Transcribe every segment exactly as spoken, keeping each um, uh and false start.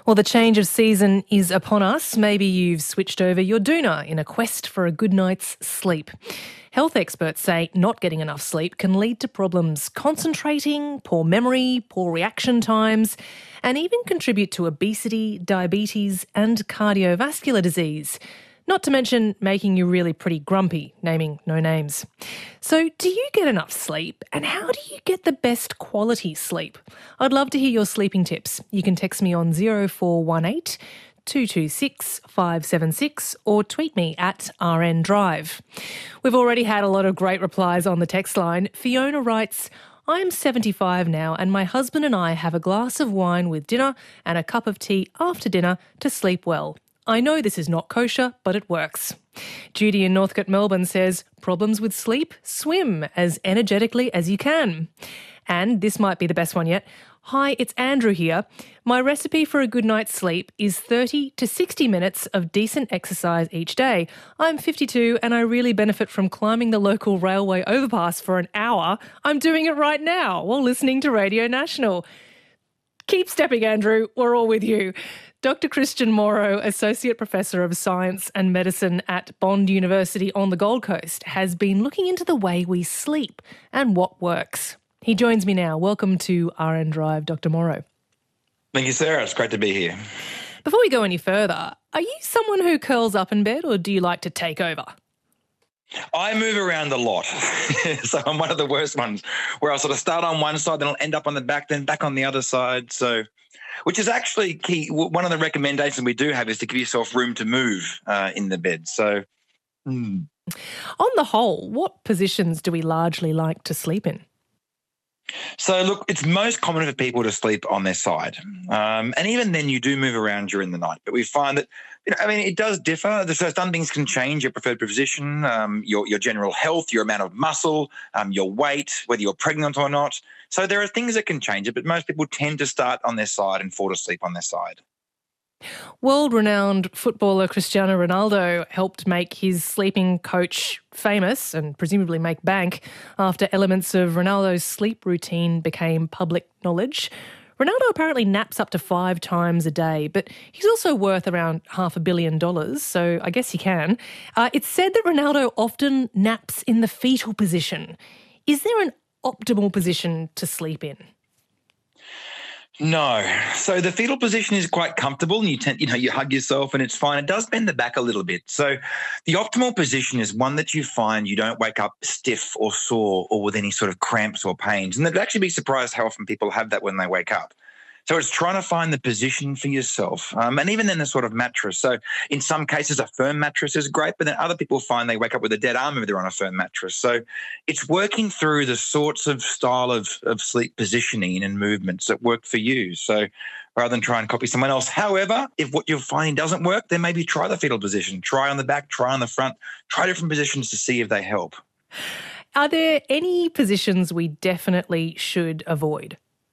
Well, the change of season is upon us. Maybe you've switched over your doona in a quest for a good night's sleep. Health experts say not getting enough sleep can lead to problems concentrating, poor memory, poor reaction times, and even contribute to obesity, diabetes and cardiovascular disease. Not to mention making you really pretty grumpy, naming no names. So do you get enough sleep, and how do you get the best quality sleep? I'd love to hear your sleeping tips. You can text me on zero four one eight, two two six, five seven six or tweet me at R N Drive. We've already had a lot of great replies on the text line. Fiona writes, I'm seventy-five now and my husband and I have a glass of wine with dinner and a cup of tea after dinner to sleep well. I know this is not kosher, but it works. Judy in Northcote, Melbourne says, problems with sleep? Swim as energetically as you can. And this might be the best one yet. Hi, it's Andrew here. My recipe for a good night's sleep is thirty to sixty minutes of decent exercise each day. I'm fifty-two and I really benefit from climbing the local railway overpass for an hour. I'm doing it right now while listening to Radio National. Keep stepping, Andrew. We're all with you. Doctor Christian Morrow, Associate Professor of Science and Medicine at Bond University on the Gold Coast, has been looking into the way we sleep and what works. He joins me now. Welcome to R N Drive, Doctor Morrow. Thank you, Sarah. It's great to be here. Before we go any further, are you someone who curls up in bed or do you like to take over? I move around a lot, so I'm one of the worst ones where I'll sort of start on one side, then I'll end up on the back, then back on the other side. So, which is actually key. One of the recommendations we do have is to give yourself room to move uh, in the bed. So, mm. On the whole, what positions do we largely like to sleep in? So, look, it's most common for people to sleep on their side. Um, and even then you do move around during the night. But we find that, you know, I mean, it does differ. So some things can change your preferred position, um, your, your general health, your amount of muscle, um, your weight, whether you're pregnant or not. So there are things that can change it, but most people tend to start on their side and fall asleep on their side. World-renowned footballer Cristiano Ronaldo helped make his sleeping coach famous and presumably make bank after elements of Ronaldo's sleep routine became public knowledge. Ronaldo apparently naps up to five times a day, but he's also worth around half a billion dollars, so I guess he can. Uh, it's said that Ronaldo often naps in the fetal position. Is there an optimal position to sleep in? No. So the fetal position is quite comfortable and you tend, you know, you hug yourself and it's fine. It does bend the back a little bit. So the optimal position is one that you find you don't wake up stiff or sore or with any sort of cramps or pains. And they'd actually be surprised how often people have that when they wake up. So it's trying to find the position for yourself, um, and even then a sort of mattress. So in some cases a firm mattress is great, but then other people find they wake up with a dead arm if they're on a firm mattress. So it's working through the sorts of style of, of sleep positioning and movements that work for you. So rather than try and copy someone else. However, if what you're finding doesn't work, then maybe try the fetal position, try on the back, try on the front, try different positions to see if they help. Are there any positions we definitely should avoid?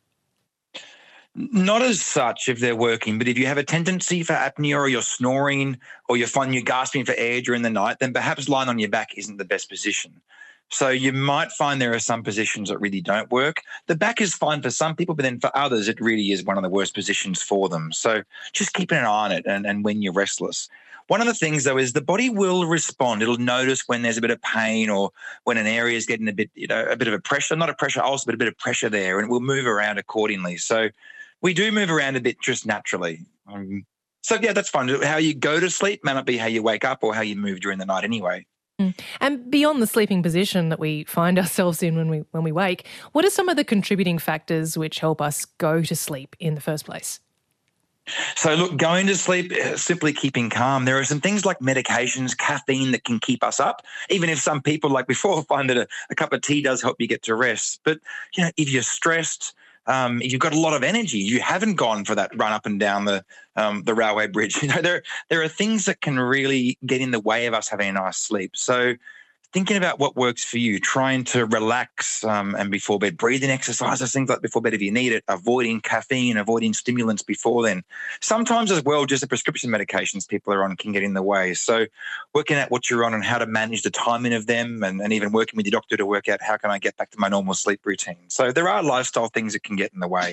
Not as such if they're working, but if you have a tendency for apnea or you're snoring or you find you're gasping for air during the night, then perhaps lying on your back isn't the best position. So you might find there are some positions that really don't work. The back is fine for some people, but then for others, it really is one of the worst positions for them. So just keeping an eye on it and, and when you're restless. One of the things, though, is the body will respond. It'll notice when there's a bit of pain or when an area is getting a bit, you know, a bit of a pressure, not a pressure ulcer, but a bit of pressure there, and it will move around accordingly. So we do move around a bit just naturally. Um, so, yeah, that's fine. How you go to sleep may not be how you wake up or how you move during the night anyway. Mm. And beyond the sleeping position that we find ourselves in when we when we wake, what are some of the contributing factors which help us go to sleep in the first place? So, look, going to sleep, simply keeping calm. There are some things like medications, caffeine that can keep us up, even if some people, like before, find that a, a cup of tea does help you get to rest. But, you know, if you're stressed, Um, if you've got a lot of energy, you haven't gone for that run up and down the um, the railway bridge. You know, there there are things that can really get in the way of us having a nice sleep. So thinking about what works for you, trying to relax um, and before bed, breathing exercises, things like before bed if you need it, avoiding caffeine, avoiding stimulants before then. Sometimes as well, just the prescription medications people are on can get in the way. So working out what you're on and how to manage the timing of them and, and even working with your doctor to work out how can I get back to my normal sleep routine. So there are lifestyle things that can get in the way.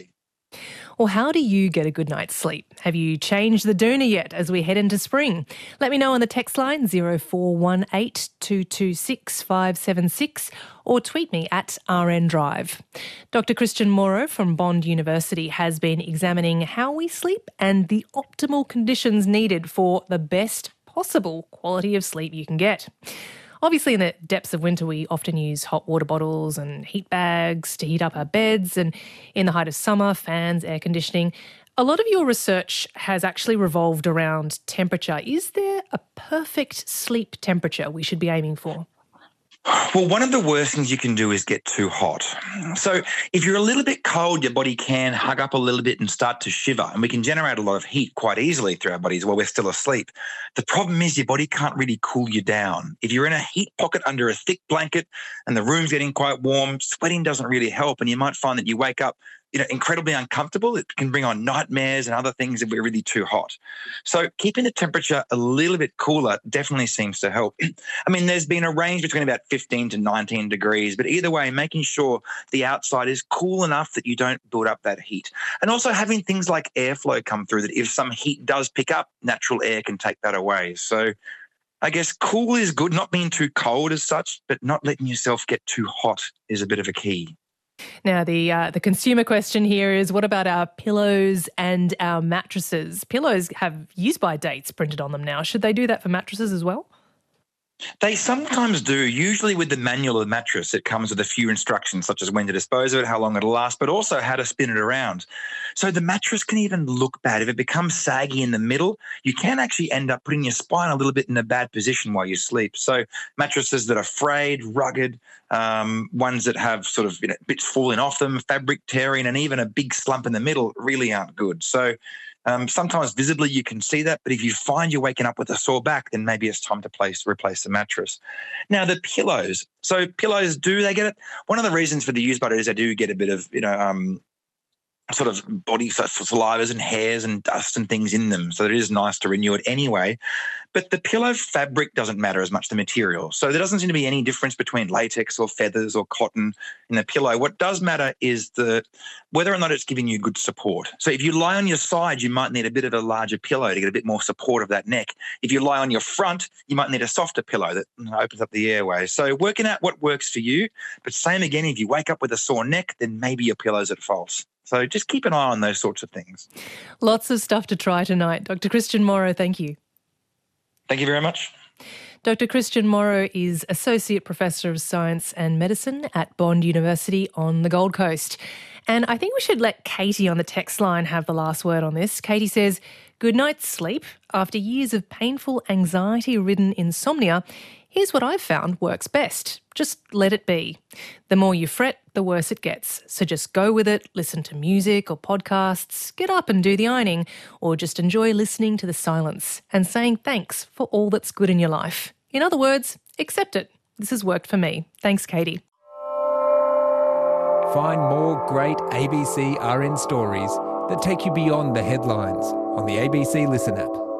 Or how do you get a good night's sleep? Have you changed the doona yet as we head into spring? Let me know on the text line zero four one eight, two two six, five seven six or tweet me at R N Drive. Doctor Christian Morrow from Bond University has been examining how we sleep and the optimal conditions needed for the best possible quality of sleep you can get. Obviously, in the depths of winter, we often use hot water bottles and heat bags to heat up our beds, and in the height of summer, fans, air conditioning. A lot of your research has actually revolved around temperature. Is there a perfect sleep temperature we should be aiming for? Well, one of the worst things you can do is get too hot. So if you're a little bit cold, your body can hug up a little bit and start to shiver, and we can generate a lot of heat quite easily through our bodies while we're still asleep. The problem is your body can't really cool you down. If you're in a heat pocket under a thick blanket and the room's getting quite warm, sweating doesn't really help, and you might find that you wake up you know, incredibly uncomfortable. It can bring on nightmares and other things if we're really too hot. So keeping the temperature a little bit cooler definitely seems to help. I mean, there's been a range between about fifteen to nineteen degrees, but either way, making sure the outside is cool enough that you don't build up that heat. And also having things like airflow come through, that if some heat does pick up, natural air can take that away. So I guess cool is good, not being too cold as such, but not letting yourself get too hot is a bit of a key. Now, the uh, the consumer question here is, what about our pillows and our mattresses? Pillows have use-by dates printed on them now. Should they do that for mattresses as well? They sometimes do. Usually with the manual of the mattress, it comes with a few instructions, such as when to dispose of it, how long it'll last, but also how to spin it around. So the mattress can even look bad. If it becomes saggy in the middle, you can actually end up putting your spine a little bit in a bad position while you sleep. So mattresses that are frayed, rugged, um, ones that have sort of you know, bits falling off them, fabric tearing, and even a big slump in the middle really aren't good. So Um, sometimes visibly you can see that, but if you find you're waking up with a sore back, then maybe it's time to place, replace the mattress. Now, the pillows. So pillows, do they get it? One of the reasons for the use by date is they do get a bit of, you know, um, sort of body salivas and hairs and dust and things in them. So it is nice to renew it anyway. But the pillow fabric doesn't matter as much, the material. So there doesn't seem to be any difference between latex or feathers or cotton in the pillow. What does matter is the whether or not it's giving you good support. So if you lie on your side, you might need a bit of a larger pillow to get a bit more support of that neck. If you lie on your front, you might need a softer pillow that opens up the airway. So working out what works for you. But same again, if you wake up with a sore neck, then maybe your pillow's at fault. So just keep an eye on those sorts of things. Lots of stuff to try tonight. Doctor Christian Morrow, thank you. Thank you very much. Doctor Christian Morrow is Associate Professor of Science and Medicine at Bond University on the Gold Coast. And I think we should let Katie on the text line have the last word on this. Katie says, good night's sleep after years of painful, anxiety-ridden insomnia. Here's what I've found works best. Just let it be. The more you fret, the worse it gets. So just go with it, listen to music or podcasts, get up and do the ironing, or just enjoy listening to the silence and saying thanks for all that's good in your life. In other words, accept it. This has worked for me. Thanks, Katie. Find more great A B C R N stories that take you beyond the headlines on the A B C Listen app.